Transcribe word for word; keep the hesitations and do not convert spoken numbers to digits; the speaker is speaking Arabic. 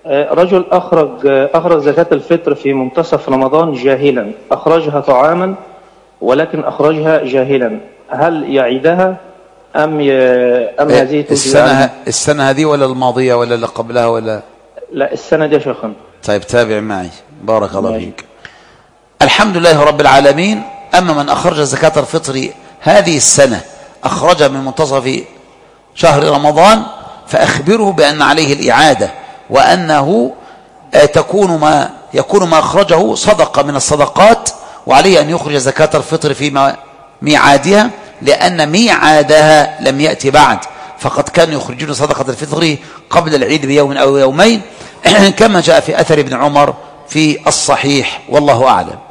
رجل أخرج أخرج زكاة الفطر في منتصف رمضان جاهلا، أخرجها طعاما ولكن أخرجها جاهلا، هل يعيدها أم ي... أم هذه السنة السنة هذه ولا الماضية ولا اللي قبلها ولا؟ لا السنة دي يا شيخنا. طيب تابع معي بارك الله فيك. الحمد لله رب العالمين. أما من أخرج زكاة الفطر هذه السنة أخرجها من منتصف شهر رمضان فأخبره بأن عليه الإعادة، وأنه تكون ما يكون ما أخرجه صدقة من الصدقات، وعليه أن يخرج زكاة الفطر في ميعادها، لأن ميعادها لم يأتي بعد، فقد كانوا يخرجون صدقة الفطر قبل العيد بيوم أو يومين كما جاء في أثر ابن عمر في الصحيح، والله أعلم.